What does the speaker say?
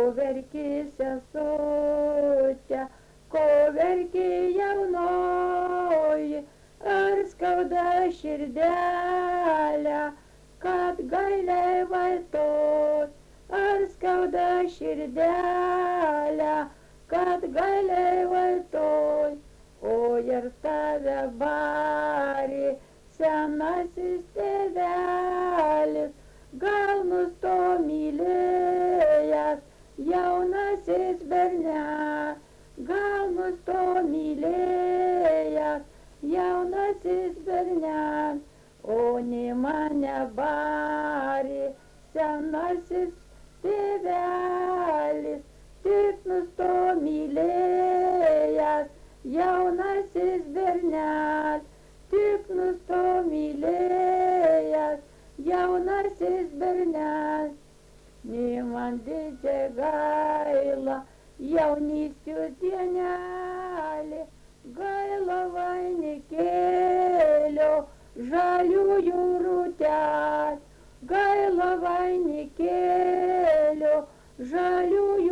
verki sesute, ko verki jaunoji, ar skauda širdelę, kad gailiai valtot, ar skauda širdelę, kad gailiai valtoj, o ir tave bari senasis tėvelis, gal nusto mylėjęs jaunasis bernelis, gal nusto mylėjęs jaunasis bernelis, o ne mane bari senasis tėvelis, tik nusto mylėjęs jaunasis bernelis, tik nusto mylėjęs jaunasis bernelis. Nei man didžiai gaila jaunystės dienelė, gaila vainikėlio žaliųjų rūtelės, gaila vainikėlio žaliųjų